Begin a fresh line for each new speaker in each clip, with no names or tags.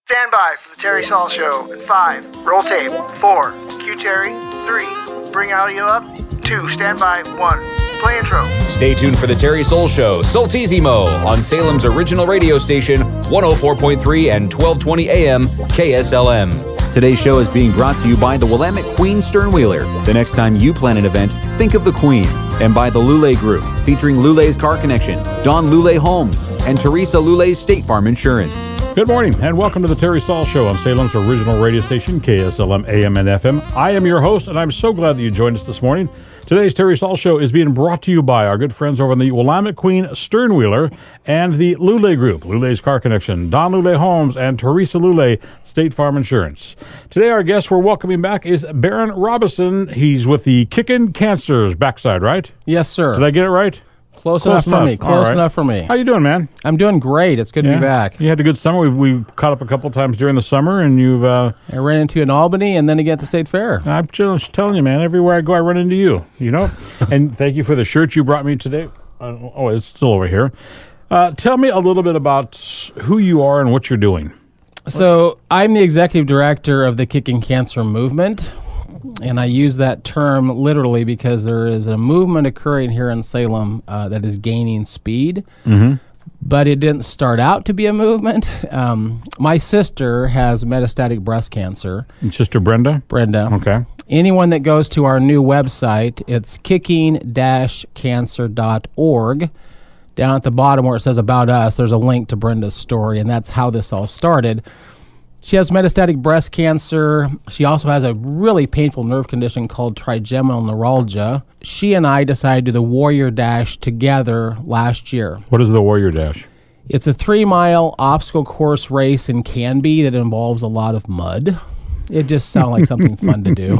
Stand by for the Terry Saul Show in 5. Roll tape. 4. Cue Terry. 3. Bring audio up. 2. Stand by. 1. Play intro.
Stay tuned for the Terry Saul Show, Saltissimo, on Salem's original radio station, 104.3 and 1220 AM, KSLM.
Today's show is being brought to you by the Willamette Queen Sternwheeler. The next time you plan an event, think of the Queen. And by the Lulay Group, featuring Lulay's Car Connection, Don Lulay Homes, and Teresa Lulay's State Farm Insurance.
Good morning, and welcome to the Terry Saul Show on Salem's original radio station, KSLM AM and FM. I am your host, and I'm so glad that you joined us this morning. Today's Terry Saul Show is being brought to you by our good friends over in the Willamette Queen Sternwheeler and the Lulay Group, Lulay's Car Connection, Don Lulay Homes, and Teresa Lulay, State Farm Insurance. Today, our guest we're welcoming back is Baron Robison. He's with the Kickin' Cancer's backside, right?
Yes, sir.
Did I get it right?
Close enough for me. Close enough for me.
How you doing, man?
I'm doing great. It's good to be back.
You had a good summer. We caught up a couple of times during the summer, and you've...
I ran into you in Albany and then again at the State Fair.
I'm just telling you, man, everywhere I go, I run into you, you know? And thank you for the shirt you brought me today. Oh, it's still over here. Tell me a little bit about who you are and what you're doing.
So I'm the executive director of the Kickin' Cancer movement, and I use that term literally because there is a movement occurring here in Salem that is gaining speed. Mm-hmm. But it didn't start out to be a movement. My sister has metastatic breast cancer.
And Sister Brenda?
Brenda.
Okay.
Anyone that goes to our new website, it's kicking-cancer.org. Down at the bottom where it says About Us, there's a link to Brenda's story, and that's how this all started. She has metastatic breast cancer. She also has a really painful nerve condition called trigeminal neuralgia. She and I decided to do the Warrior Dash together last year.
What is the Warrior Dash?
It's a 3-mile obstacle course race in Canby that involves a lot of mud. It just sounded like something fun to do.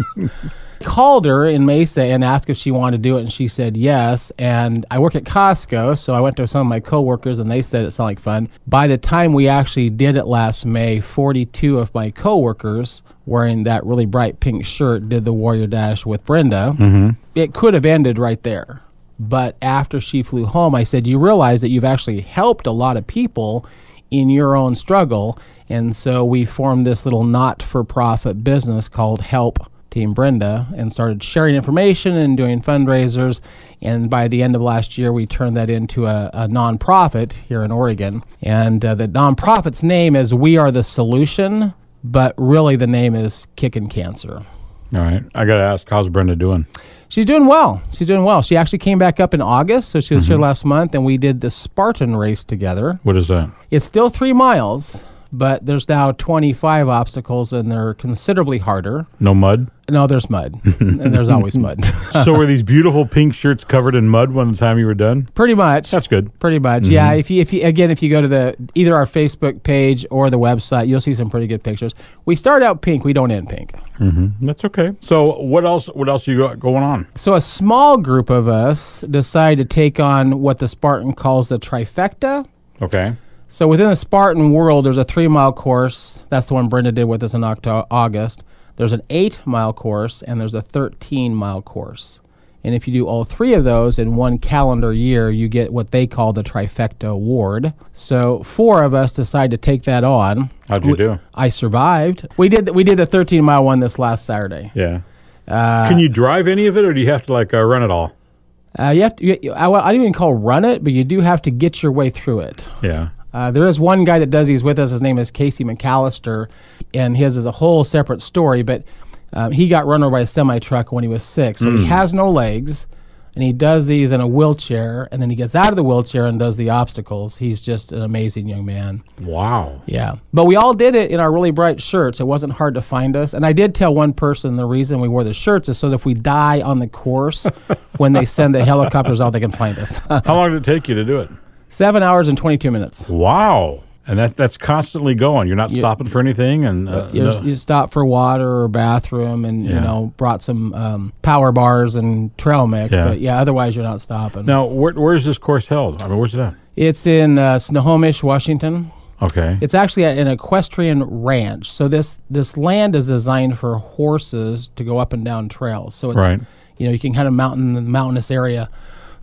Called her in Mesa and asked if she wanted to do it, and she said yes. And I work at Costco, so I went to some of my coworkers, and they said it sounded like fun. By the time we actually did it last May, 42 of my coworkers, wearing that really bright pink shirt, did the Warrior Dash with Brenda. Mm-hmm. It could have ended right there. But after she flew home, I said, you realize that you've actually helped a lot of people in your own struggle. And so we formed this little not-for-profit business called Help Team Brenda and started sharing information and doing fundraisers. And by the end of last year, we turned that into a nonprofit here in Oregon. And the nonprofit's name is We Are the Solution, but really the name is Kickin' Cancer.
All right. I got to ask, how's Brenda doing?
She's doing well. She's doing well. She actually came back up in August, so she was here last month, and we did the Spartan race together.
What is that?
It's still 3 miles, but there's now 25 obstacles, and they're considerably harder.
No mud?
No, there's mud, and there's always mud.
So were these beautiful pink shirts covered in mud when the time you were done?
Pretty much.
That's good.
Pretty much, yeah. If you go to either our Facebook page or the website, you'll see some pretty good pictures. We start out pink. We don't end pink.
Mm-hmm. That's okay. So what else you got going on?
So a small group of us decided to take on what the Spartan calls the trifecta.
Okay.
So within the Spartan world, there's a 3-mile course. That's the one Brenda did with us in August. There's an 8-mile course, and there's a 13-mile course. And if you do all 3 of those in one calendar year, you get what they call the Trifecta Award. So 4 of us decided to take that on.
How'd you do?
I survived. We did the 13-mile one this last Saturday.
Yeah. Can you drive any of it, or do you have to run it all?
I don't even call run it, but you do have to get your way through it.
Yeah.
There is one guy that does these with us. His name is Casey McAllister, and his is a whole separate story, but he got run over by a semi-truck when he was 6. So he has no legs, and he does these in a wheelchair, and then he gets out of the wheelchair and does the obstacles. He's just an amazing young man.
Wow.
Yeah. But we all did it in our really bright shirts. It wasn't hard to find us. And I did tell one person the reason we wore the shirts is so that if we die on the course, when they send the helicopters out, they can find us.
How long did it take you to do it?
7 hours and 22 minutes.
Wow. And that's constantly going. You're not stopping for anything? And
you stop for water or bathroom and, brought some power bars and trail mix. Yeah. But, otherwise you're not stopping.
Now, where's this course held? I mean, where's it at?
It's in Snohomish, Washington.
Okay.
It's actually at an equestrian ranch. So this land is designed for horses to go up and down trails. So it's, you can kind of mountainous area.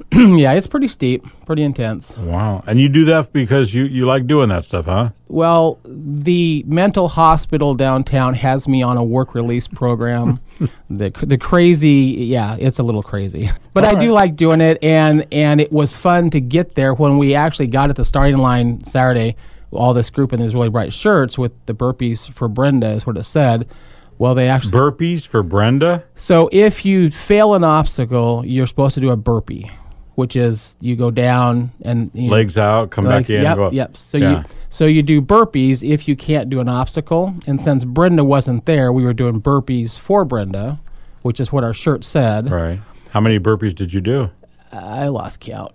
Yeah, it's pretty steep, pretty intense.
Wow. And you do that because you like doing that stuff, huh?
Well, the mental hospital downtown has me on a work release program. the crazy, yeah, it's a little crazy. But I do like doing it, and it was fun to get there. When we actually got at the starting line Saturday, all this group in these really bright shirts with the burpees for Brenda is what it said. Well, they actually...
Burpees for Brenda?
So if you fail an obstacle, you're supposed to do a burpee, which is you go down and...
legs out, come back in.
Yep,
go up.
yep. So you do burpees if you can't do an obstacle. And since Brenda wasn't there, we were doing burpees for Brenda, which is what our shirt said.
Right. How many burpees did you do?
I lost count.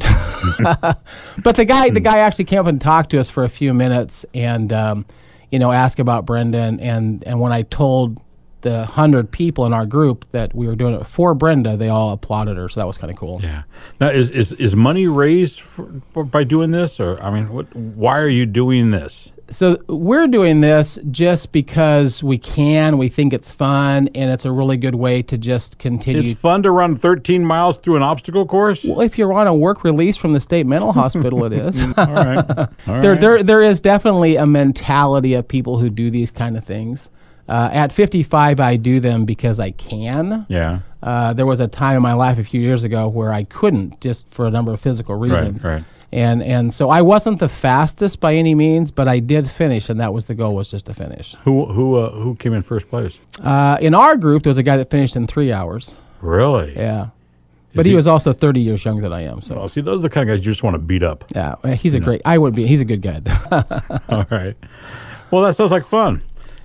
But the guy actually came up and talked to us for a few minutes and, asked about Brenda. And when I told the 100 people in our group that we were doing it for Brenda, they all applauded her. So that was kind of cool.
Yeah. Now, is money raised by doing this? Or, I mean, why are you doing this?
So we're doing this just because we can. We think it's fun, and it's a really good way to just continue.
It's fun to run 13 miles through an obstacle course?
Well, if you're on a work release from the state mental hospital, it is.
All right.
There is definitely a mentality of people who do these kind of things. At 55, I do them because I can.
Yeah.
There was a time in my life a few years ago where I couldn't, just for a number of physical reasons.
Right.
And so I wasn't the fastest by any means, but I did finish, and that was the goal, was just to finish.
Who came in first place?
In our group, there was a guy that finished in 3 hours.
Really?
Yeah. But he was also 30 years younger than I am. So,
well, see, those are the kind of guys you just want to beat up.
Yeah, he's a great. He's a good guy.
All right. Well, that sounds like fun.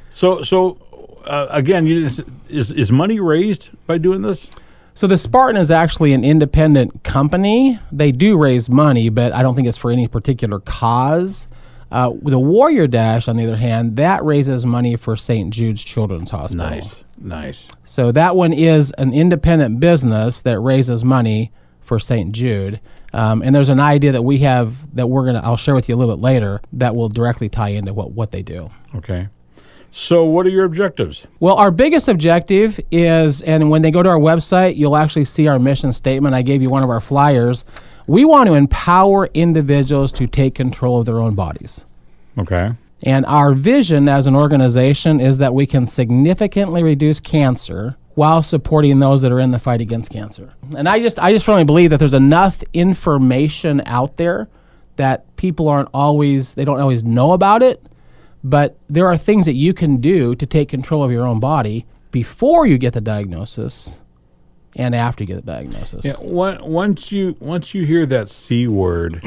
So again, is money raised by doing this?
So the Spartan is actually an independent company. They do raise money, but I don't think it's for any particular cause. The Warrior Dash, on the other hand, that raises money for St. Jude's Children's Hospital.
Nice.
So that one is an independent business that raises money for St. Jude. And there's an idea that we have that I'll share with you a little bit later that will directly tie into what they do.
Okay. So what are your objectives?
Well, our biggest objective is, and when they go to our website, you'll actually see our mission statement. I gave you one of our flyers. We want to empower individuals to take control of their own bodies.
Okay.
And our vision as an organization is that we can significantly reduce cancer while supporting those that are in the fight against cancer. And I just firmly believe that there's enough information out there that people don't always know about it. But there are things that you can do to take control of your own body before you get the diagnosis and after you get the diagnosis.
Yeah, once you hear that C word,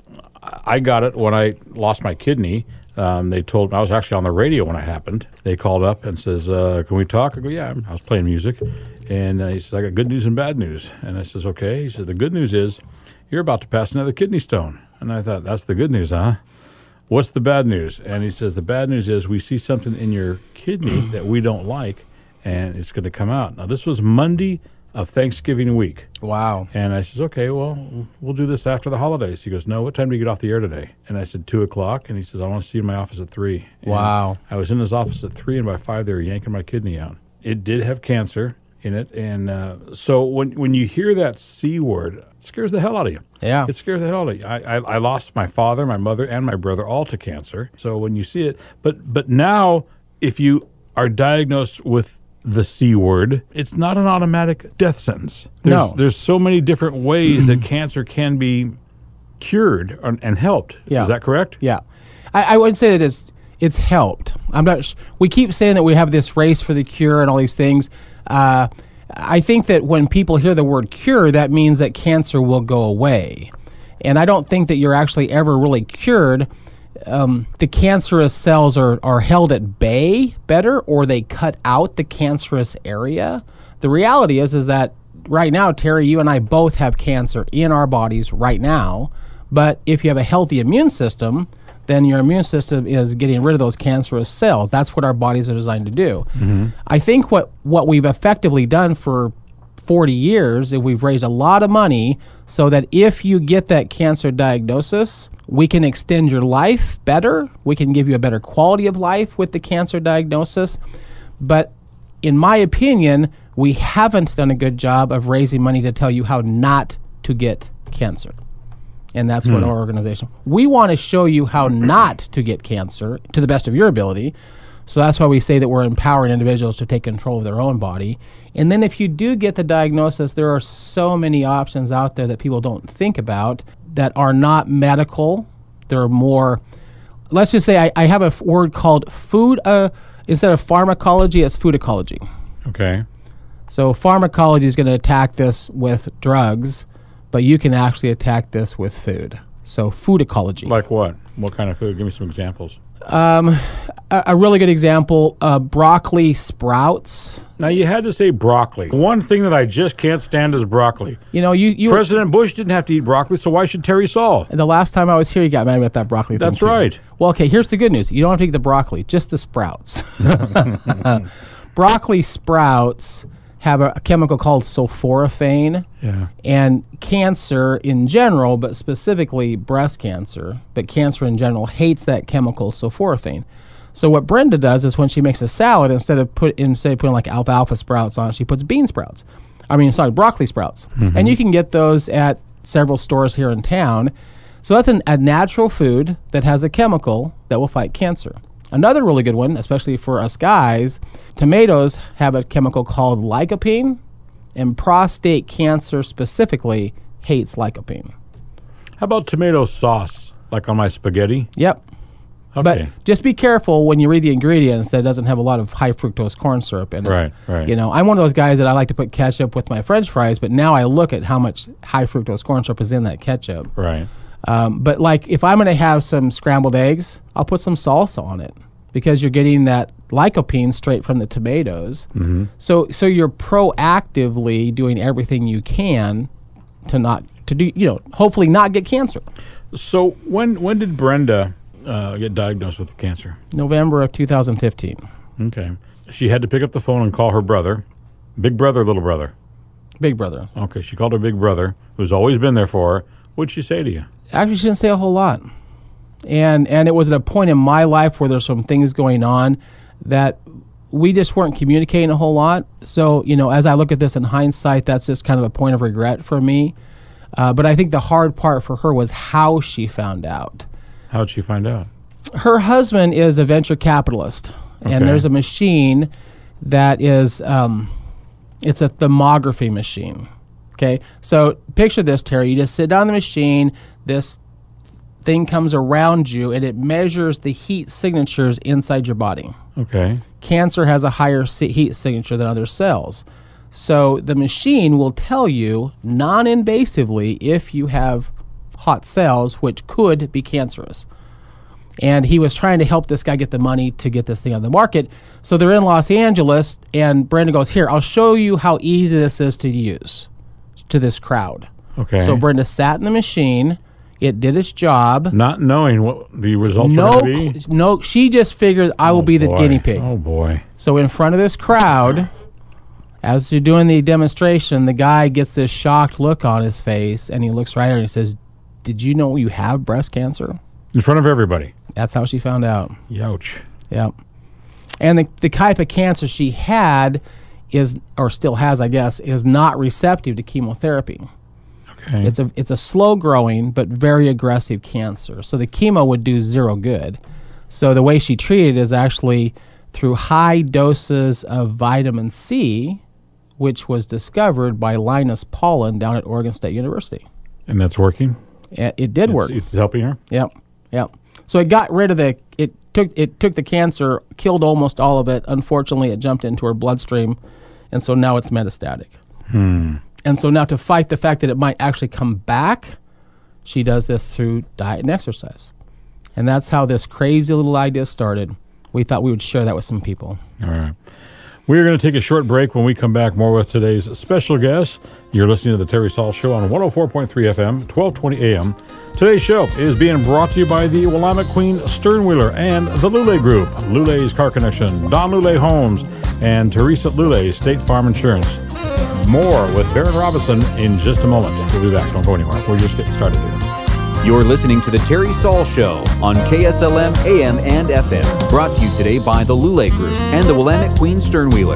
I got it when I lost my kidney. They told me, I was actually on the radio when it happened. They called up and says, can we talk? I go, yeah. I was playing music. And he says, I got good news and bad news. And I says, okay. He said, the good news is you're about to pass another kidney stone. And I thought, that's the good news, huh? What's the bad news? And he says, the bad news is we see something in your kidney that we don't like, and it's going to come out. Now, this was Monday of Thanksgiving week.
Wow.
And I says, okay, well, we'll do this after the holidays. He goes, no, what time do you get off the air today? And I said, 2 o'clock. And he says, I want to see you in my office at 3. And
wow.
I was in his office at 3, and by 5, they were yanking my kidney out. It did have cancer in it. And so when you hear that C word, it scares the hell out of you.
Yeah.
It scares the hell out of you. I lost my father, my mother, and my brother all to cancer. So when you see it, but now if you are diagnosed with the C word, it's not an automatic death sentence. There's so many different ways that cancer can be cured and helped.
Yeah.
Is that correct?
Yeah. I would say that it's helped. We keep saying that we have this race for the cure and all these things. I think that when people hear the word cure, that means that cancer will go away. And I don't think that you're actually ever really cured. The cancerous cells are held at bay better, or they cut out the cancerous area. The reality is that right now, Terry, you and I both have cancer in our bodies right now. But if you have a healthy immune system, then your immune system is getting rid of those cancerous cells. That's what our bodies are designed to do. Mm-hmm. I think what we've effectively done for 40 years is we've raised a lot of money so that if you get that cancer diagnosis, we can extend your life better. We can give you a better quality of life with the cancer diagnosis. But in my opinion, we haven't done a good job of raising money to tell you how not to get cancer. And that's what our organization, we want to show you how not to get cancer to the best of your ability. So that's why we say that we're empowering individuals to take control of their own body. And then if you do get the diagnosis, there are so many options out there that people don't think about that are not medical. They're more, let's just say I have a word called food, instead of pharmacology, it's food ecology.
Okay.
So pharmacology is going to attack this with drugs, but you can actually attack this with food. So food ecology.
Like what? What kind of food? Give me some examples.
A really good example, broccoli sprouts.
Now, you had to say broccoli. One thing that I just can't stand is broccoli.
You know, you
President Bush didn't have to eat broccoli, so why should Terry Saul?
the last time I was here, you got mad about that broccoli thing.
That's
too.
right.
Well, okay, here's the good news. You don't have to eat the broccoli, just the sprouts. Broccoli sprouts have a chemical called sulforaphane.
Yeah.
And cancer in general, but specifically breast cancer, but cancer in general hates that chemical sulforaphane. So what Brenda does is when she makes a salad, instead of putting like alfalfa sprouts on it, she puts broccoli sprouts. And you can get those at several stores here in town. So that's a natural food that has a chemical that will fight cancer. Another really good one, especially for us guys, tomatoes have a chemical called lycopene, and prostate cancer specifically hates lycopene.
How about tomato sauce, like on my spaghetti?
Yep.
Okay.
But just be careful when you read the ingredients that it doesn't have a lot of high fructose corn syrup in it.
Right.
You know, I'm one of those guys that I like to put ketchup with my French fries, but now I look at how much high fructose corn syrup is in that ketchup.
Right.
But like if I'm going to have some scrambled eggs, I'll put some salsa on it because you're getting that lycopene straight from the tomatoes.
Mm-hmm.
So you're proactively doing everything you can hopefully not get cancer.
So when did Brenda get diagnosed with cancer?
November of 2015.
Okay. She had to pick up the phone and call her brother. Big brother or little brother?
Big brother.
Okay, she called her big brother, who's always been there for her. What'd she say to you?
Actually, she didn't say a whole lot. And it was at a point in my life where there's some things going on that we just weren't communicating a whole lot. So, as I look at this in hindsight, that's just kind of a point of regret for me. But I think the hard part for her was how she found out.
How'd she find out?
Her husband is a venture capitalist, and there's a machine that is, it's a thermography machine. Okay, so picture this, Terry. You just sit down the machine, this thing comes around you, and it measures the heat signatures inside your body.
Okay.
Cancer has a higher heat signature than other cells. So the machine will tell you non-invasively if you have hot cells, which could be cancerous. And he was trying to help this guy get the money to get this thing on the market. So they're in Los Angeles, and Brenda goes, here, I'll show you how easy this is to use to this crowd.
Okay.
So Brenda sat in the machine. It did its job.
Not knowing what the results were going to be?
No, she just figured I will be the guinea pig.
Oh, boy.
So in front of this crowd, as you're doing the demonstration, the guy gets this shocked look on his face, and he looks right at her and he says, did you know you have breast cancer?
In front of everybody?
That's how she found out.
Youch.
Yep. And the type of cancer she had is, or still has, I guess, is not receptive to chemotherapy.
Okay.
It's a slow-growing but very aggressive cancer. So the chemo would do zero good. So the way she treated is actually through high doses of vitamin C, which was discovered by Linus Pauling down at Oregon State University.
And that's working?
It did work.
It's helping her?
Yep. So it got rid of it took the cancer, killed almost all of it. Unfortunately, it jumped into her bloodstream, and so now it's metastatic. And so now to fight the fact that it might actually come back, she does this through diet and exercise. And that's how this crazy little idea started. We thought we would share that with some people.
All right. We're going to take a short break. When we come back, more with today's special guest. You're listening to the Terry Saul Show on 104.3 FM, 1220 AM. Today's show is being brought to you by the Willamette Queen Sternwheeler and the Lule Group, Lule's Car Connection, Don Lule Homes, and Teresa Lule State Farm Insurance. More with Baron Robinson in just a moment. We'll be back. Don't go anywhere. We're just getting started here.
You're listening to the Terry Saul Show on KSLM AM and FM. Brought to you today by the Lule Group and the Willamette Queen Sternwheeler.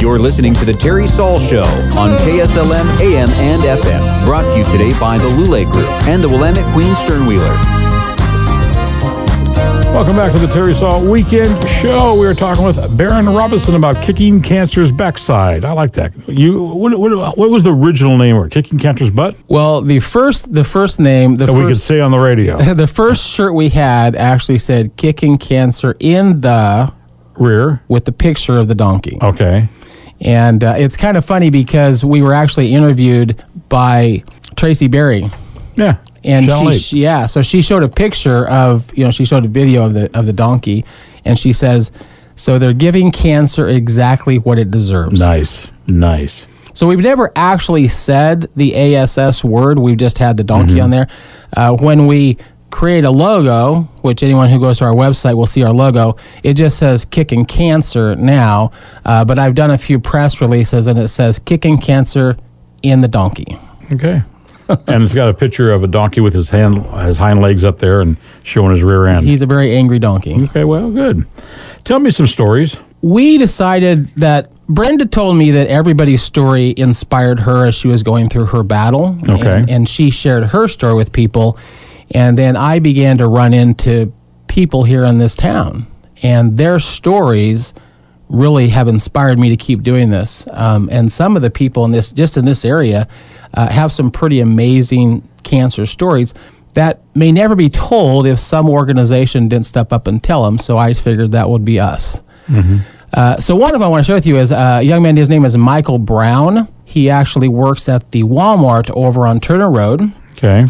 You're listening to The Terry Saul Show on KSLM AM and FM. Brought to you today by the Lule Group and the Willamette Queen Sternwheeler.
Welcome back to the Terry Saul Weekend Show. We are talking with Baron Robinson about kicking cancer's backside. I like that. What was the original name? Or kicking cancer's butt?
Well, the first name
that we could say on the radio.
The first shirt we had actually said "Kicking Cancer" in the
rear
with the picture of the donkey.
Okay.
And it's kind of funny because we were actually interviewed by Tracy Berry.
Yeah.
And so she showed a picture of, she showed a video of the donkey, and she says, so they're giving cancer exactly what it deserves.
Nice.
So we've never actually said the ASS word. We've just had the donkey on there. When we create a logo, which anyone who goes to our website will see our logo, it just says Kicking Cancer now. But I've done a few press releases, and it says Kicking Cancer in the donkey.
Okay. And it's got a picture of a donkey with his hind legs up there and showing his rear end.
He's a very angry donkey.
Okay, well, good. Tell me some stories.
We decided that Brenda told me that everybody's story inspired her as she was going through her battle.
Okay.
And she shared her story with people. And then I began to run into people here in this town. And their stories really have inspired me to keep doing this. And some of the people in this area have some pretty amazing cancer stories that may never be told if some organization didn't step up and tell them. So I figured that would be us. Mm-hmm. So one of them I want to share with you is a young man. His name is Michael Brown. He actually works at the Walmart over on Turner Road.
Okay.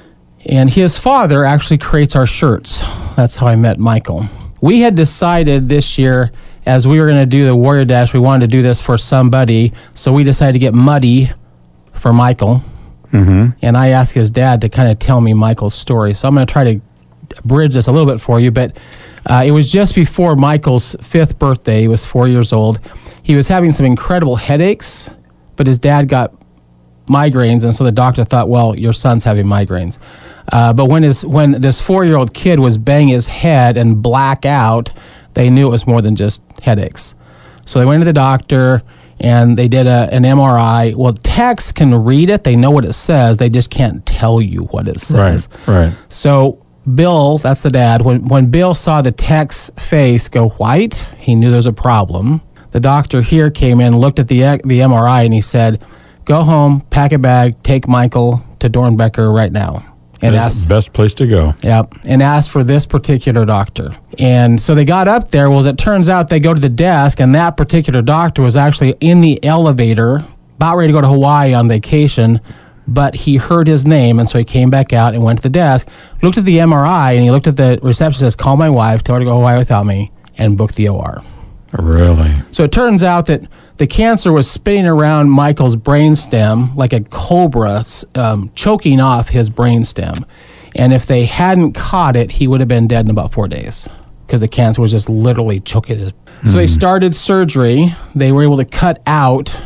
And his father actually creates our shirts. That's how I met Michael. We had decided this year, as we were going to do the Warrior Dash, we wanted to do this for somebody. So we decided to get muddy for Michael. Mm-hmm. And I asked his dad to kind of tell me Michael's story. So I'm going to try to bridge this a little bit for you. But it was just before Michael's 5th birthday. He was 4 years old. He was having some incredible headaches, but his dad got migraines, and so the doctor thought, well, your son's having migraines. But when this 4-year-old kid was banging his head and black out, they knew it was more than just headaches. So they went to the doctor, and they did an MRI. Well, techs can read it. They know what it says. They just can't tell you what it says.
Right.
So Bill, that's the dad, when Bill saw the tech's face go white, he knew there was a problem. The doctor here came in, looked at the MRI, and he said, go home, pack a bag, take Michael to Dornbecker right now. And
that's the best place to go.
Yep. And asked for this particular doctor. And so they got up there. Well, as it turns out, they go to the desk, and that particular doctor was actually in the elevator, about ready to go to Hawaii on vacation, but he heard his name, and so he came back out and went to the desk, looked at the MRI, and he looked at the receptionist, call my wife, tell her to go to Hawaii without me, and booked the OR.
Really?
So it turns out that the cancer was spinning around Michael's brainstem like a cobra, choking off his brainstem. And if they hadn't caught it, he would have been dead in about 4 days because the cancer was just literally choking his. So they started surgery. They were able to cut out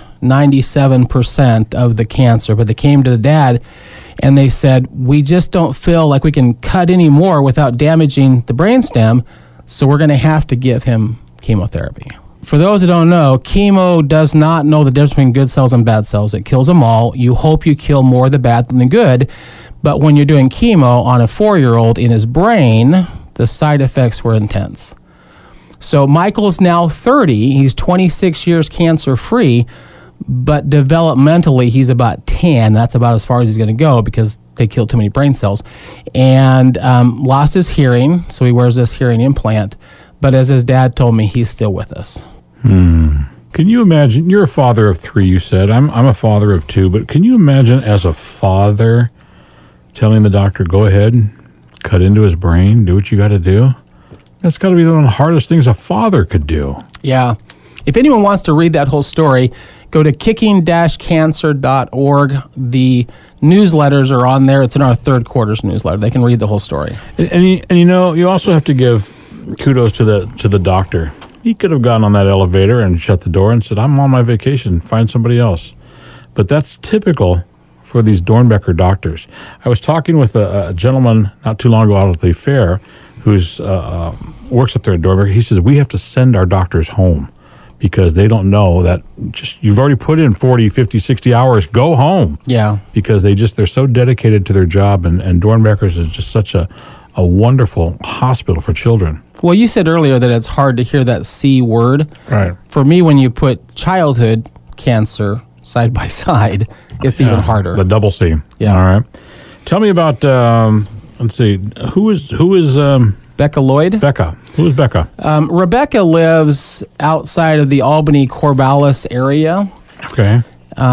97% of the cancer, but they came to the dad and they said, we just don't feel like we can cut any more without damaging the brainstem, so we're going to have to give him chemotherapy. For those that don't know, chemo does not know the difference between good cells and bad cells. It kills them all. You hope you kill more of the bad than the good, but when you're doing chemo on a 4-year-old in his brain, the side effects were intense. So Michael's now 30. He's 26 years cancer-free, but developmentally he's about 10. That's about as far as he's going to go because they killed too many brain cells. And lost his hearing, so he wears this hearing implant. But as his dad told me, he's still with us.
Can you imagine? You're a father of 3, you said. I'm a father of 2. But can you imagine as a father telling the doctor, go ahead, cut into his brain, do what you got to do? That's got to be one of the hardest things a father could do.
Yeah. If anyone wants to read that whole story, go to kicking-cancer.org. The newsletters are on there. It's in our 3rd quarter's newsletter. They can read the whole story.
And you also have to give kudos to the doctor. He could have gone on that elevator and shut the door and said, I'm on my vacation, find somebody else. But that's typical for these Dornbecker doctors. I was talking with a gentleman not too long ago out at the fair who's works up there at Dornbecker. He says, we have to send our doctors home because they don't know that just you've already put in 40, 50, 60 hours. Go home.
Yeah.
Because they're so dedicated to their job, and Dornbeckers is just such a wonderful hospital for children.
Well, you said earlier that it's hard to hear that C word.
Right.
For me, when you put childhood cancer side by side, it's even harder.
The double C.
Yeah.
All right. Tell me about, let's see, who is
Becca Lloyd?
Becca. Who is Becca?
Rebecca lives outside of the Albany-Corvallis area.
Okay.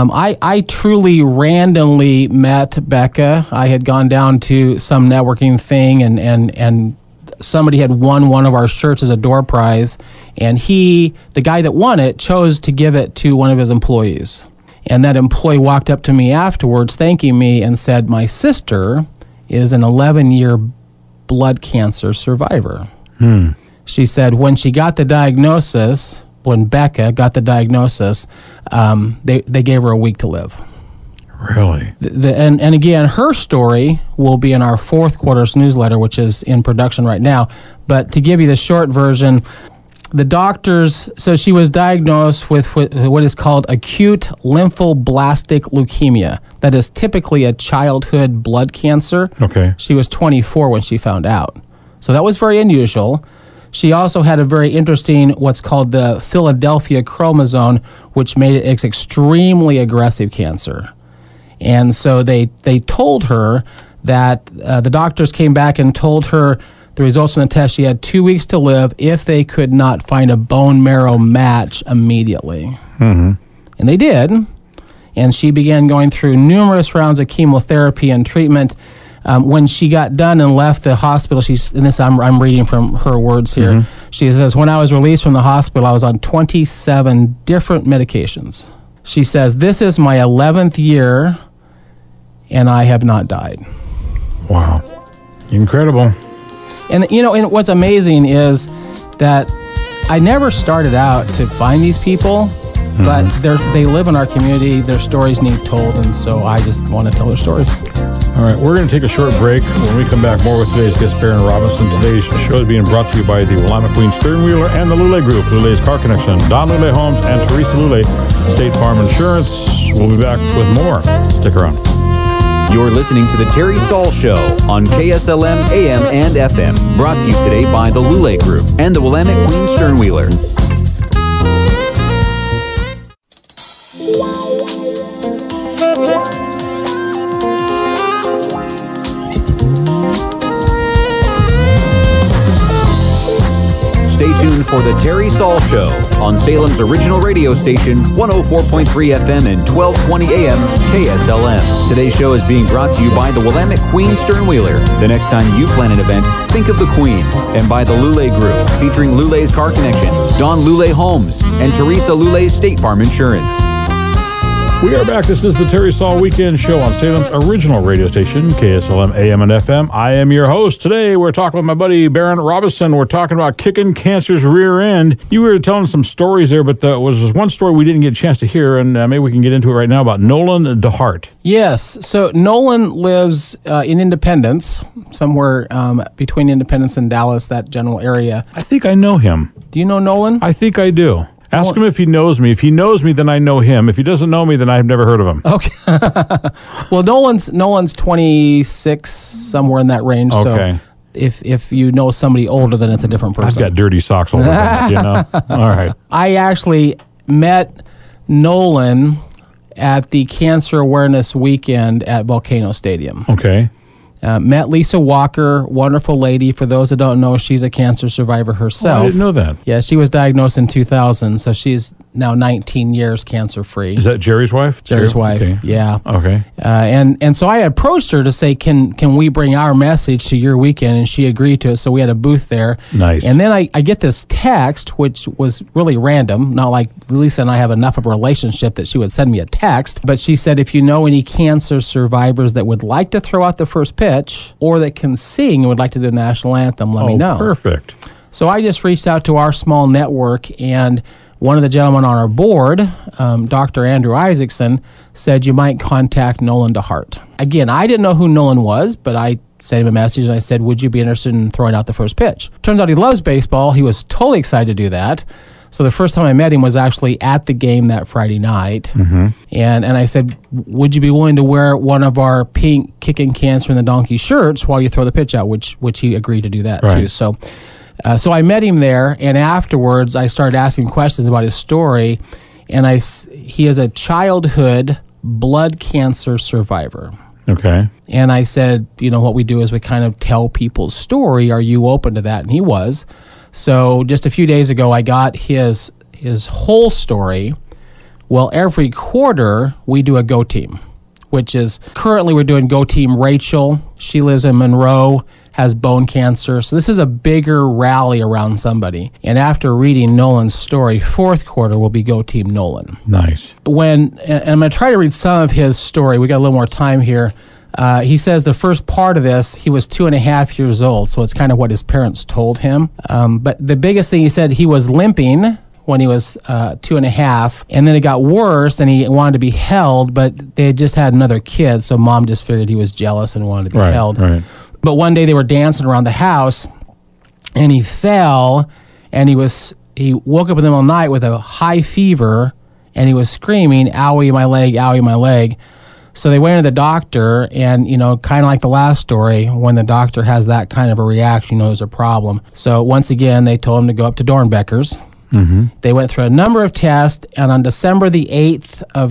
I truly randomly met Becca. I had gone down to some networking thing, and somebody had won one of our shirts as a door prize, and the guy that won it, chose to give it to one of his employees. And that employee walked up to me afterwards, thanking me, and said, "My sister is an 11-year blood cancer survivor." She said when she got the diagnosis, when Becca got the diagnosis, they gave her a week to live.
Really?
And again, her story will be in our fourth quarter's newsletter, which is in production right now. But to give you the short version, the doctors, so she was diagnosed with what is called acute lymphoblastic leukemia. That is typically a childhood blood cancer.
Okay.
She was 24 when she found out. So that was very unusual. She also had a very interesting, what's called the Philadelphia chromosome, which made it extremely aggressive cancer. And so they told her that the doctors came back and told her the results from the test, she had 2 weeks to live if they could not find a bone marrow match immediately. Mm-hmm. And they did. And she began going through numerous rounds of chemotherapy and treatment. When she got done and left the hospital, I'm reading from her words here. Mm-hmm. She says, "When I was released from the hospital, I was on 27 different medications." She says, "This is my 11th year, and I have not died."
Wow. Incredible.
And, and what's amazing is that I never started out to find these people, but they live in our community. Their stories need told, and so I just want to tell their stories.
All right, we're going to take a short break. When we come back, more with today's guest, Baron Robinson. Today's show is being brought to you by the Willamette Queen Stern Wheeler and the Lule Group, Lule's Car Connection, Don Lule Homes, and Teresa Lule, State Farm Insurance. We'll be back with more. Stick around.
You're listening to The Terry Saul Show on KSLM AM and FM. Brought to you today by the Lule Group and the Willamette Queen Stern Wheeler. Stay tuned for The Terry Saul Show on Salem's original radio station, 104.3 FM and 1220 AM KSLM. Today's show is being brought to you by the Willamette Queen Stern Wheeler. The next time you plan an event, think of the Queen. And by the Lule Group, featuring Lule's Car Connection, Don Lule Homes, and Teresa Lule's State Farm Insurance.
We are back. This is the Terry Saul Weekend Show on Salem's original radio station, KSLM AM and FM. I am your host. Today, we're talking with my buddy, Baron Robinson. We're talking about kicking cancer's rear end. You were telling some stories there, but there was one story we didn't get a chance to hear, and maybe we can get into it right now, about Nolan DeHart.
Yes. So Nolan lives in Independence, somewhere between Independence and Dallas, that general area.
I think I know him.
Do you know Nolan?
I think I do. Ask him if he knows me. If he knows me, then I know him. If he doesn't know me, then I've never heard of him.
Okay. Well, Nolan's 26, somewhere in that range.
Okay.
So if you know somebody older, then it's a different person.
I've got dirty socks all over them, you know? All right.
I actually met Nolan at the Cancer Awareness Weekend at Volcano Stadium.
Okay.
Met Lisa Walker, wonderful lady. For those that don't know, she's a cancer survivor herself.
Oh, I didn't know that.
Yeah, she was diagnosed in 2000, so she's now 19 years cancer-free.
Is that Jerry's wife?
Jerry's wife,
okay.
Yeah.
Okay.
And so I approached her to say, can we bring our message to your weekend? And she agreed to it, so we had a booth there.
Nice.
And then I get this text, which was really random, not like Lisa and I have enough of a relationship that she would send me a text, but she said, if you know any cancer survivors that would like to throw out the first pitch or that can sing and would like to do a national anthem, let me know.
Perfect.
So I just reached out to our small network, and one of the gentlemen on our board, Dr. Andrew Isaacson, said you might contact Nolan DeHart. Again, I didn't know who Nolan was, but I sent him a message and I said, would you be interested in throwing out the first pitch? Turns out he loves baseball. He was totally excited to do that. So the first time I met him was actually at the game that Friday night. And I said, would you be willing to wear one of our pink Kicking Cancer in the Donkey shirts while you throw the pitch out, which he agreed to do that too. So I met him there, and afterwards I started asking questions about his story, and he is a childhood blood cancer survivor.
Okay.
And I said, what we do is we kind of tell people's story. Are you open to that? And he was. So just a few days ago, I got his whole story. Well, every quarter, we do a Go Team, which is currently we're doing Go Team Rachel. She lives in Monroe, has bone cancer. So this is a bigger rally around somebody. And after reading Nolan's story, fourth quarter will be Go Team Nolan. Nice. And I'm going to try to read some of his story. We got a little more time here. He says the first part of this, he was 2.5 years old, so it's kind of what his parents told him. But the biggest thing he said, he was limping when he was 2.5, and then it got worse, and he wanted to be held, but they had just had another kid, so mom just figured he was jealous and wanted to be held. Right. But one day they were dancing around the house, and he fell, and he woke up in the middle of the night with a high fever, and he was screaming, "Owie, my leg, owie, my leg." So they went to the doctor, and, kind of like the last story, when the doctor has that kind of a reaction, there's a problem. So once again, they told him to go up to Dornbecker's. They went through a number of tests, and on December the 8th of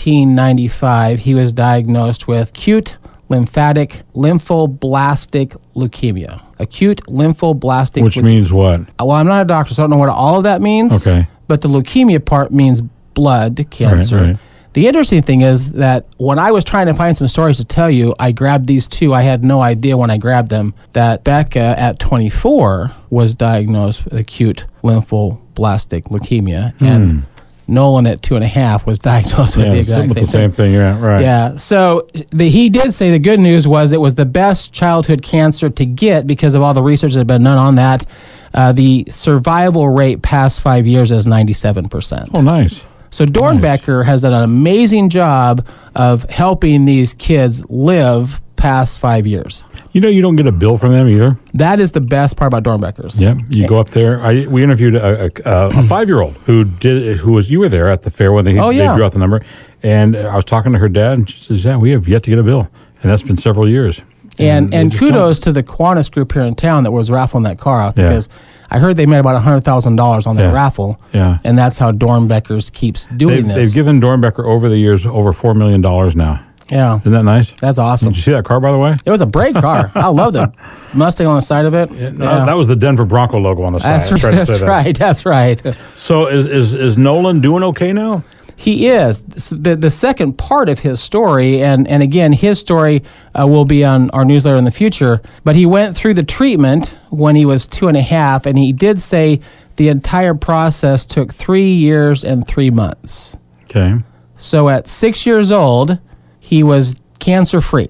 1995, he was diagnosed with acute lymphatic lymphoblastic leukemia. Acute lymphoblastic
Which means what?
Well, I'm not a doctor, so I don't know what all of that means. Okay. But the leukemia part means blood cancer. Right. The interesting thing is that when I was trying to find some stories to tell you, I grabbed these two. I had no idea when I grabbed them that Becca at 24 was diagnosed with acute lymphoblastic leukemia, and Nolan at 2.5 was diagnosed with the exact same thing. Yeah, right. Yeah. So he did say the good news was it was the best childhood cancer to get because of all the research that had been done on that. The survival rate past 5 years is 97%.
Oh, nice.
So Dornbecker has done an amazing job of helping these kids live past 5 years.
You don't get a bill from them either.
That is the best part about Dornbecker's.
Yeah, you go up there. We interviewed a 5-year-old you were there at the fair when they drew out the number, and I was talking to her dad, and she says, "Yeah, we have yet to get a bill, and that's been several years."
And kudos to the Kiwanis group here in town that was raffling that car out because I heard they made about $100,000 on that raffle. Yeah, and that's how Dornbecker's keeps doing this.
They've given Dornbecker over the years over $4 million now.
Yeah.
Isn't that nice?
That's awesome.
Did you see that car, by the way?
It was a great car. I loved it. Mustang on the side of it.
That was the Denver Bronco logo on the side.
That's right.
So is Nolan doing okay now?
He is. The second part of his story, and again, his story will be on our newsletter in the future, but he went through the treatment when he was 2.5, and he did say the entire process took 3 years and 3 months. Okay. So at 6 years old, he was cancer-free,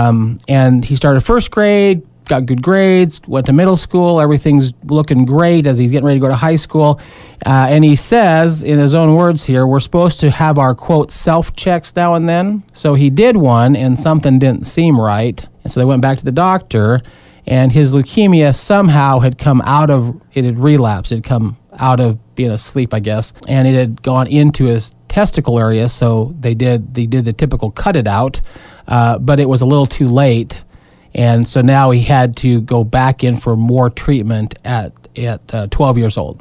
and he started first grade, got good grades, went to middle school, everything's looking great as he's getting ready to go to high school, and he says, in his own words here, we're supposed to have our, quote, self-checks now and then. So he did one, and something didn't seem right, and so they went back to the doctor, and his leukemia somehow had had relapsed, it had come out of being asleep, I guess, and it had gone into his testicle area, so they did the typical cut it out, but it was a little too late, and so now he had to go back in for more treatment at 12 years old.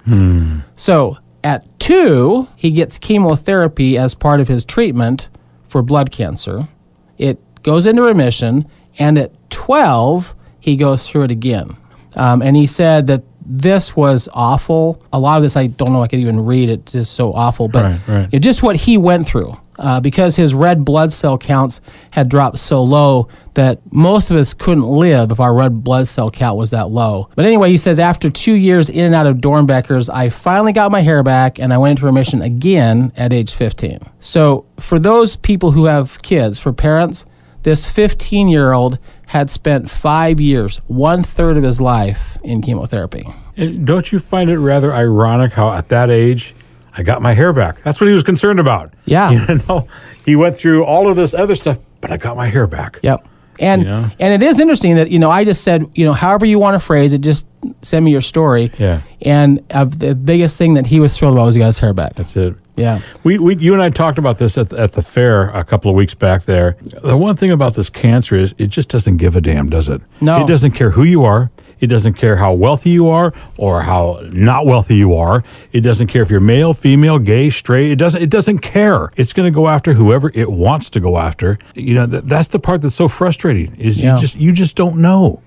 So at 2, he gets chemotherapy as part of his treatment for blood cancer. It goes into remission, and at 12, he goes through it again. And he said that this was awful. A lot of this, I don't know if I could even read. It's just so awful. But just what he went through, because his red blood cell counts had dropped so low that most of us couldn't live if our red blood cell count was that low. But anyway, he says, after 2 years in and out of Dornbecker's, I finally got my hair back, and I went into remission again at age 15. So for those people who have kids, for parents, this 15-year-old had spent 5 years, 1/3 of his life, in chemotherapy.
Don't you find it rather ironic how at that age I got my hair back? That's what he was concerned about.
Yeah.
He went through all of this other stuff, but I got my hair back.
Yep. And and it is interesting that, I just said, however you want to phrase it, just send me your story.
Yeah.
And the biggest thing that he was thrilled about was he got his hair back.
That's it.
Yeah.
You and I talked about this at the fair a couple of weeks back there. The one thing about this cancer is it just doesn't give a damn, does it?
No.
It doesn't care who you are. It doesn't care how wealthy you are or how not wealthy you are. It doesn't care if you're male, female, gay, straight. It doesn't care. It's going to go after whoever it wants to go after. That's the part that's so frustrating is you just don't know.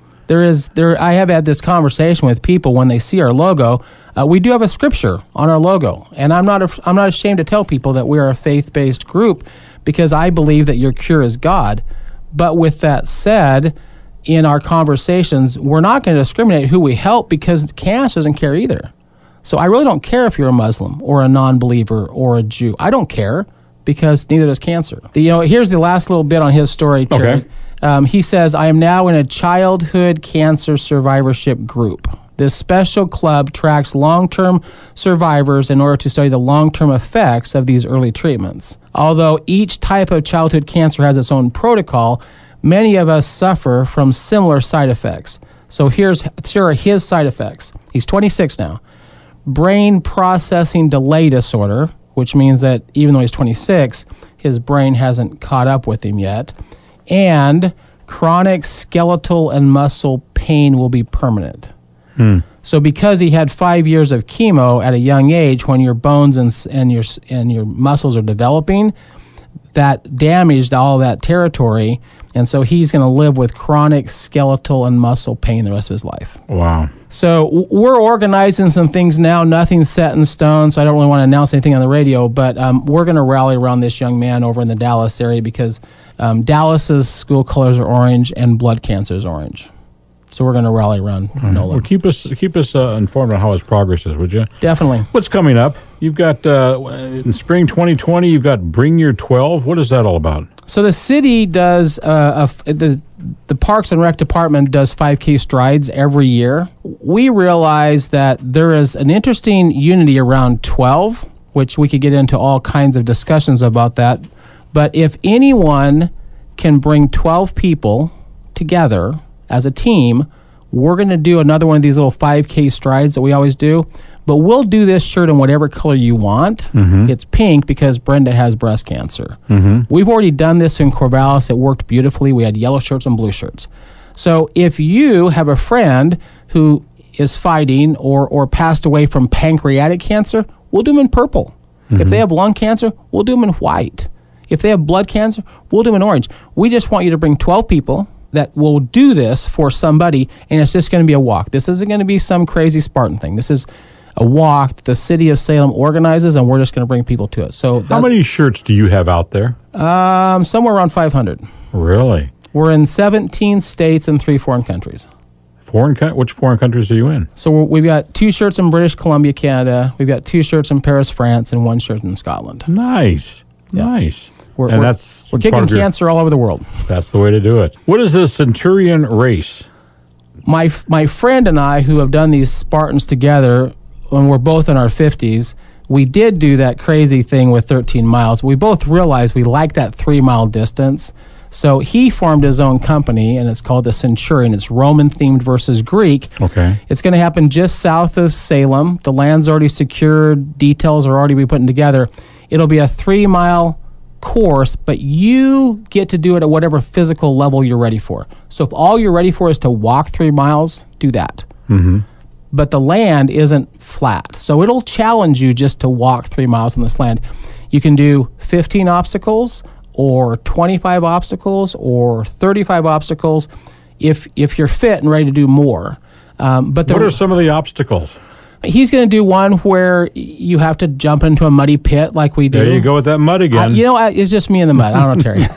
I have had this conversation with people when they see our logo. We do have a scripture on our logo, and I'm not ashamed to tell people that we are a faith-based group because I believe that your cure is God. But with that said, in our conversations, we're not going to discriminate who we help because cancer doesn't care either. So I really don't care if you're a Muslim or a non-believer or a Jew. I don't care because neither does cancer. Here's the last little bit on his story, Terry.
Okay.
He says, I am now in a childhood cancer survivorship group. This special club tracks long-term survivors in order to study the long-term effects of these early treatments. Although each type of childhood cancer has its own protocol, many of us suffer from similar side effects. So here are his side effects. He's 26 now. Brain processing delay disorder, which means that even though he's 26, his brain hasn't caught up with him yet. And chronic skeletal and muscle pain will be permanent. So because he had 5 years of chemo at a young age, when your bones and your muscles are developing, that damaged all that territory, and so he's going to live with chronic skeletal and muscle pain the rest of his life.
Wow.
So we're organizing some things now. Nothing's set in stone, so I don't really want to announce anything on the radio, but we're going to rally around this young man over in the Dallas area because Dallas's school colors are orange and blood cancer is orange. So we're going to rally around Nolan.
Well, keep us informed on how his progress is, would you?
Definitely.
What's coming up? You've got, in spring 2020, you've got Bring Your 12. What is that all about?
So the city does, the Parks and Rec Department does 5K strides every year. We realize that there is an interesting unity around 12, which we could get into all kinds of discussions about that. But if anyone can bring 12 people together as a team, we're going to do another one of these little 5K strides that we always do. But we'll do this shirt in whatever color you want. Mm-hmm. It's pink because Brenda has breast cancer. Mm-hmm. We've already done this in Corvallis. It worked beautifully. We had yellow shirts and blue shirts. So if you have a friend who is fighting or passed away from pancreatic cancer, we'll do them in purple. Mm-hmm. If they have lung cancer, we'll do them in white. If they have blood cancer, we'll do them in orange. We just want you to bring 12 people that will do this for somebody, and it's just going to be a walk. This isn't going to be some crazy Spartan thing. This is a walk that the city of Salem organizes, and we're just going to bring people to it. So,
how many shirts do you have out there?
Somewhere around 500.
Really?
We're in 17 states and 3 foreign countries.
Which foreign countries are you in?
So we've got 2 shirts in British Columbia, Canada. We've got 2 shirts in Paris, France, and 1 shirt in Scotland.
Nice.
Yeah.
Nice.
We're kicking cancer all over the world.
That's the way to do it. What is the Centurion race?
My friend and I, who have done these Spartans together when we're both in our 50s, we did do that crazy thing with 13 miles. We both realized we liked that 3-mile distance. So he formed his own company, and it's called the Centurion. It's Roman-themed versus Greek.
Okay.
It's going to happen just south of Salem. The land's already secured. Details are already being put together. It'll be a 3-mile course, but you get to do it at whatever physical level you're ready for. So if all you're ready for is to walk 3 miles, do that. Mm-hmm. But the land isn't flat, so it'll challenge you just to walk 3 miles on this land. You can do 15 obstacles or 25 obstacles or 35 obstacles if you're fit and ready to do more. But
what are some of the obstacles?
He's going to do one where you have to jump into a muddy pit like we do.
There you go with that mud again.
It's just me in the mud. I don't know, Terry.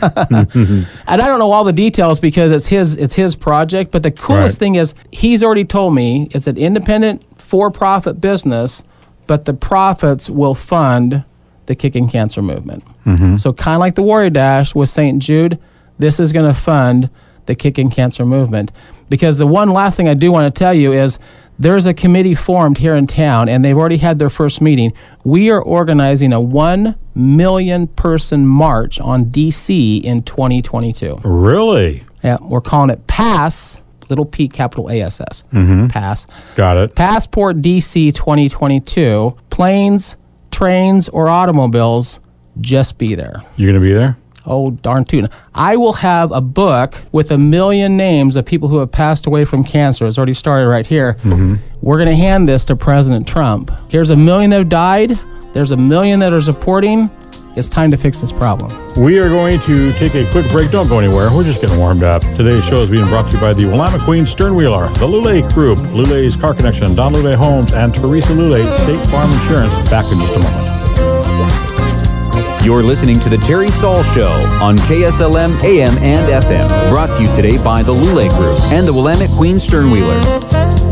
And I don't know all the details because it's his project. But the coolest thing is he's already told me it's an independent for-profit business, but the profits will fund the Kicking Cancer movement. Mm-hmm. So kind of like the Warrior Dash with St. Jude, this is going to fund the Kicking Cancer movement. Because the one last thing I do want to tell you is there's a committee formed here in town, and they've already had their first meeting. We are organizing a 1 million person march on D.C. in 2022.
Really?
Yeah, we're calling it PASS, little P, capital ASS. PASS.
Got it.
Passport DC 2022. Planes, trains, or automobiles, just be there.
You going to be there?
Oh, darn tootin'. I will have a book with 1 million names of people who have passed away from cancer. It's already started right here. We're going to hand this to President Trump. Here's 1 million that have died. There's 1 million that are supporting. It's time to fix this problem.
We are going to take a quick break. Don't go anywhere. We're just getting warmed up. Today's show is being brought to you by the Willamette Queen Sternwheeler, the Lule Group, Lule's Car Connection, Don Lule Homes, and Teresa Lule, State Farm Insurance. Back in just a moment.
You're listening to The Terry Saul Show on KSLM AM and FM. Brought to you today by the Lule Group and the Willamette Queen Sternwheeler.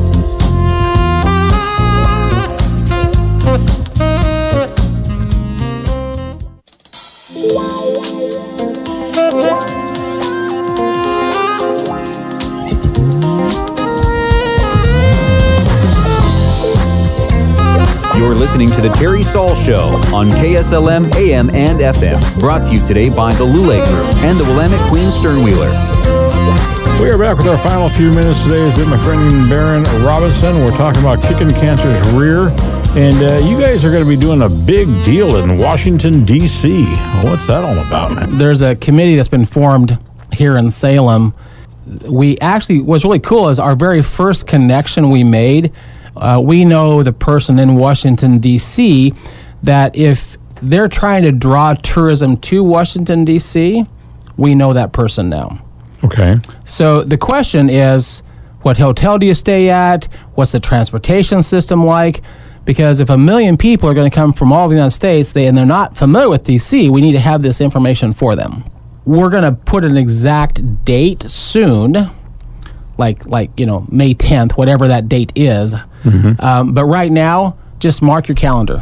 You're listening to The Terry Saul Show on KSLM AM and FM. Brought to you today by the Lule Group and the Willamette Queen Sternwheeler.
We are back with our final few minutes today with my friend Baron Robinson. We're talking about kicking cancer's rear. And you guys are going to be doing a big deal in Washington, D.C. What's that all about, man?
There's a committee that's been formed here in Salem. What's really cool is our very first connection we made. We know the person in Washington, D.C., that if they're trying to draw tourism to Washington, D.C., we know that person now.
Okay.
So the question is, what hotel do you stay at? What's the transportation system like? Because if 1 million people are going to come from all of the United States and they're not familiar with D.C., we need to have this information for them. We're going to put an exact date soon, like May 10th, whatever that date is. But right now, just mark your calendar.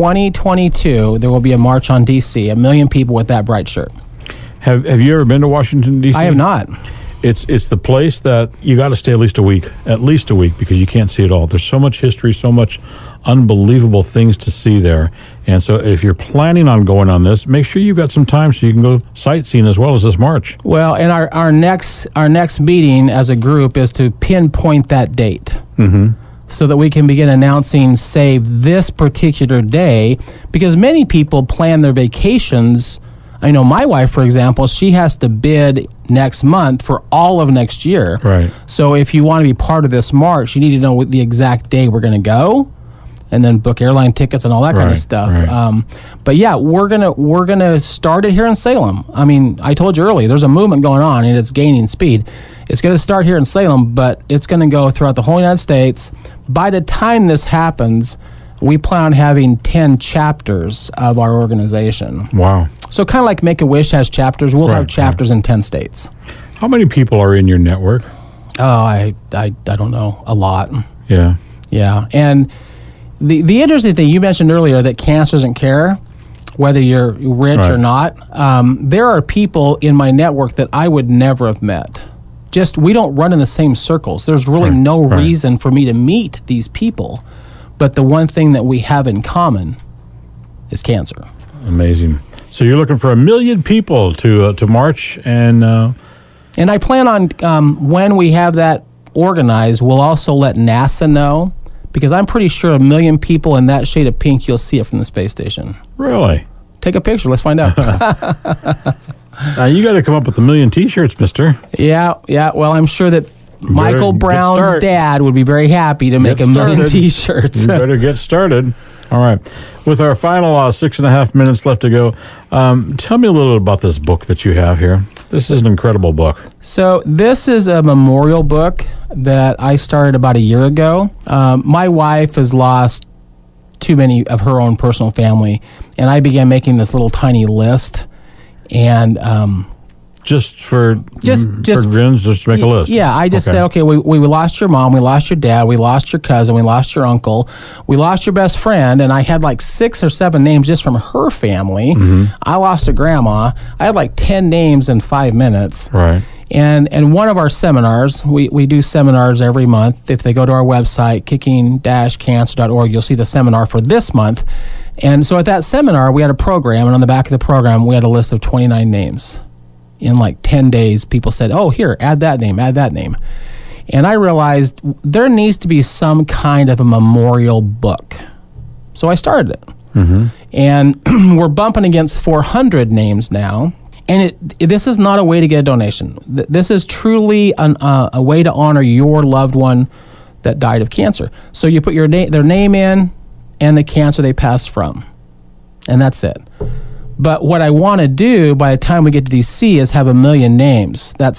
2022, there will be a march on D.C., 1 million people with that bright shirt.
Have you ever been to Washington, D.C.?
I have not.
It's the place that you got to stay at least a week, because you can't see it all. There's so much history, so much unbelievable things to see there. And so if you're planning on going on this, make sure you've got some time so you can go sightseeing as well as this march.
Well, and our next meeting as a group is to pinpoint that date. So that we can begin announcing, save this particular day, because many people plan their vacations. I know my wife, for example, she has to bid next month for all of next year.
Right.
So if you want to be part of this march, you need to know what the exact day we're going to go, and then book airline tickets and all that kind of stuff.
Right.
But yeah, we're gonna start it here in Salem. I mean, I told you earlier, there's a movement going on and it's gaining speed. It's going to start here in Salem, but it's going to go throughout the whole United States. By the time this happens, we plan on having 10 chapters of our organization.
Wow.
So kind of like Make-A-Wish has chapters, we'll have chapters in 10 states.
How many people are in your network?
Oh, I don't know, a lot.
Yeah.
Yeah, and the interesting thing, you mentioned earlier that cancer doesn't care whether you're rich or not. There are people in my network that I would never have met. Just, we don't run in the same circles. There's really no reason for me to meet these people. But the one thing that we have in common is cancer.
Amazing. So you're looking for 1 million people to march, and
I plan on, when we have that organized, we'll also let NASA know, because I'm pretty sure 1 million people in that shade of pink, you'll see it from the space station.
Really?
Take a picture. Let's find out.
You got to come up with 1 million T-shirts, mister.
Yeah. Well, I'm sure that Michael Brown's dad would be very happy to make 1 million T-shirts.
You better get started. All right. With our final 6.5 minutes left to go, tell me a little about this book that you have here. This is an incredible book.
So this is a memorial book that I started about a year ago. My wife has lost too many of her own personal family, and I began making this little tiny list. And
just for grins, just to make a list.
Yeah, I just said, okay, we lost your mom, we lost your dad, we lost your cousin, we lost your uncle, we lost your best friend, and I had like 6 or 7 names just from her family. I lost a grandma. I had like 10 names in 5 minutes.
Right.
And one of our seminars, we do seminars every month. If they go to our website, kicking-cancer.org, you'll see the seminar for this month. And so at that seminar, we had a program, and on the back of the program, we had a list of 29 names. in like 10 days, people said, oh, here, add that name. And I realized there needs to be some kind of a memorial book. So I started it. Mm-hmm. And we're bumping against 400 names now. And this is not a way to get a donation. This is truly a way to honor your loved one that died of cancer. So you put their name in and the cancer they passed from. And that's it. But what I want to do by the time we get to DC is have 1 million names. That's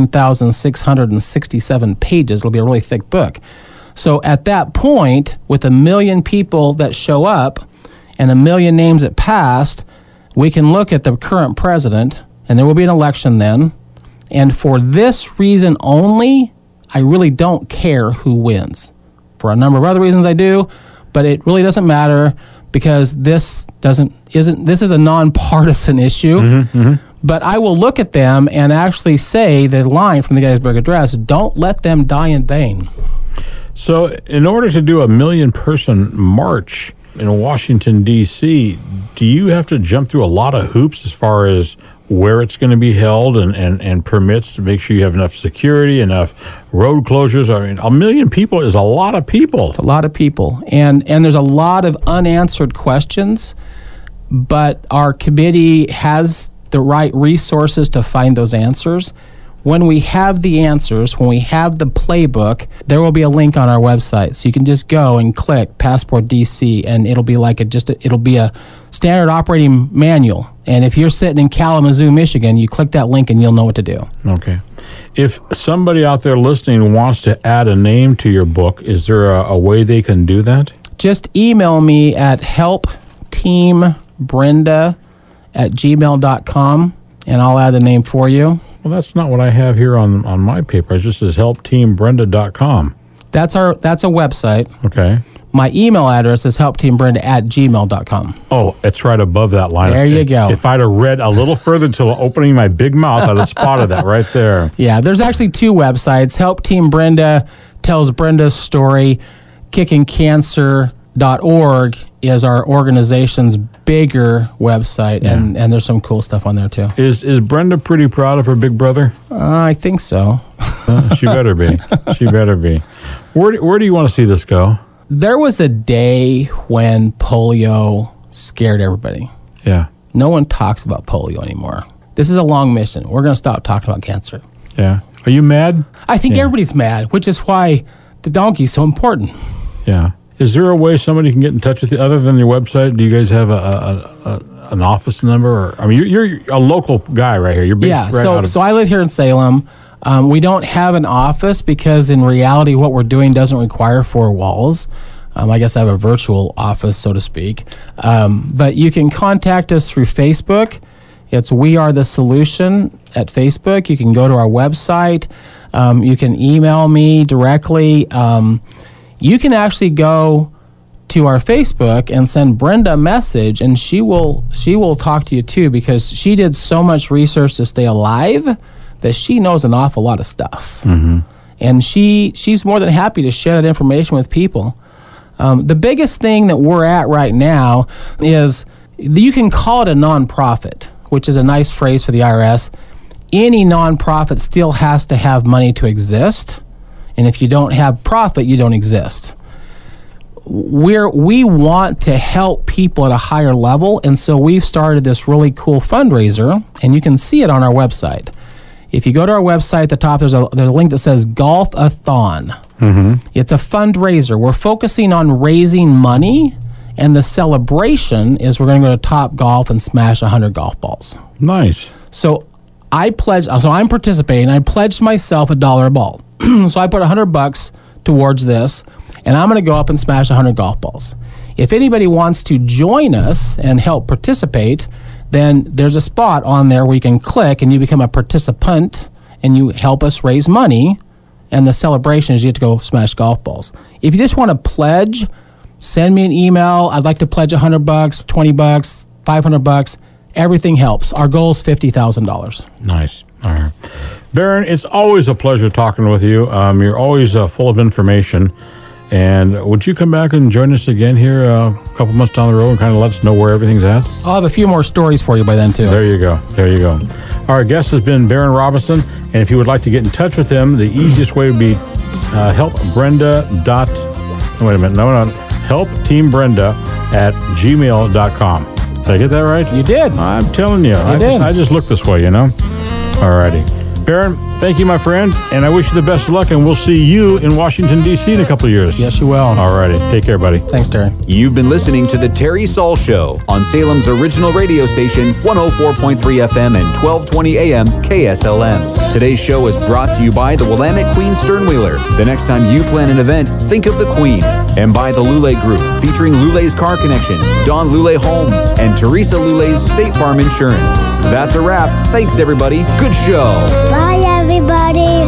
16,667 pages. It'll be a really thick book. So at that point, with 1 million people that show up and 1 million names that passed, we can look at the current president, and there will be an election then. And for this reason only, I really don't care who wins. For a number of other reasons I do, but it really doesn't matter because this is a nonpartisan issue. Mm-hmm, mm-hmm. But I will look at them and actually say the line from the Gettysburg Address, don't let them die in vain.
So in order to do a 1 million person march in Washington, D.C., do you have to jump through a lot of hoops as far as where it's going to be held and permits to make sure you have enough security, enough road closures? I mean, 1 million people is a lot of people.
It's a lot of people. And there's a lot of unanswered questions, but our committee has the right resources to find those answers. When we have the answers, when we have the playbook, there will be a link on our website. So you can just go and click Passport DC, and it'll be like it'll be a standard operating manual. And if you're sitting in Kalamazoo, Michigan, you click that link and you'll know what to do.
Okay. If somebody out there listening wants to add a name to your book, is there a way they can do that?
Just email me at helpteambrenda@gmail.com, and I'll add the name for you.
Well, that's not what I have here on my paper. It just says helpteambrenda.com.
That's a website.
Okay.
My email address is helpteambrenda@gmail.com.
Oh, it's right above that line.
There you go.
If I'd have read a little further until opening my big mouth, I'd have spotted that right there.
Yeah, there's actually 2 websites. Help Team Brenda tells Brenda's story. KickingCancer.org is our organization's bigger website, and there's some cool stuff on there too.
Is Brenda pretty proud of her big brother?
I think so.
She better be. She better be. Where do you want to see this go?
There was a day when polio scared everybody.
Yeah.
No one talks about polio anymore. This is a long mission. We're going to stop talking about cancer.
Yeah. Are you mad?
I think everybody's mad, which is why the donkey's so important.
Yeah. Is there a way somebody can get in touch with you other than your website? Do you guys have an office number? Or, I mean, you're a local guy right here. You're based
so I live here in Salem. We don't have an office because in reality what we're doing doesn't require 4 walls. I guess I have a virtual office, so to speak. But you can contact us through Facebook. It's We Are the Solution at Facebook. You can go to our website. You can email me directly. You can actually go to our Facebook and send Brenda a message, and she will talk to you too, because she did so much research to stay alive that she knows an awful lot of stuff. Mm-hmm. And she's more than happy to share that information with people. The biggest thing that we're at right now is you can call it a nonprofit, which is a nice phrase for the IRS. Any nonprofit still has to have money to exist. And if you don't have profit, you don't exist. We want to help people at a higher level, and so we've started this really cool fundraiser, and you can see it on our website. If you go to our website, at the top there's a link that says Golf-a-thon. Mm-hmm. It's a fundraiser. We're focusing on raising money, and the celebration is we're going to go to Top Golf and smash 100 golf balls.
Nice.
So I'm participating. I pledged myself $1 a ball. So I put $100 towards this, and I'm going to go up and smash 100 golf balls. If anybody wants to join us and help participate, then there's a spot on there where you can click and you become a participant and you help us raise money, and the celebration is you get to go smash golf balls. If you just want to pledge, send me an email. I'd like to pledge $100, $20, $500. Everything helps. Our goal is $50,000.
Nice. All right. Baron, it's always a pleasure talking with you. You're always full of information. And would you come back and join us again here a couple months down the road and kind of let us know where everything's at?
I'll have a few more stories for you by then, too.
There you go. There you go. Our guest has been Baron Robinson, and if you would like to get in touch with him, the easiest way would be helpteambrenda@gmail.com. Did I get that right?
You did.
I'm telling you. I just look this way, All righty. Baron, thank you, my friend, and I wish you the best of luck, and we'll see you in Washington, D.C. in a couple of years.
Yes, you will.
All righty. Take care, buddy.
Thanks, Terry.
You've been listening to The Terry Saul Show on Salem's original radio station, 104.3 FM and 1220 AM KSLM. Today's show is brought to you by the Willamette Queen Sternwheeler. The next time you plan an event, think of the Queen. And by the Lule Group, featuring Lule's Car Connection, Don Lule Homes, and Teresa Lule's State Farm Insurance. That's a wrap. Thanks, everybody. Good show.
Bye, everybody.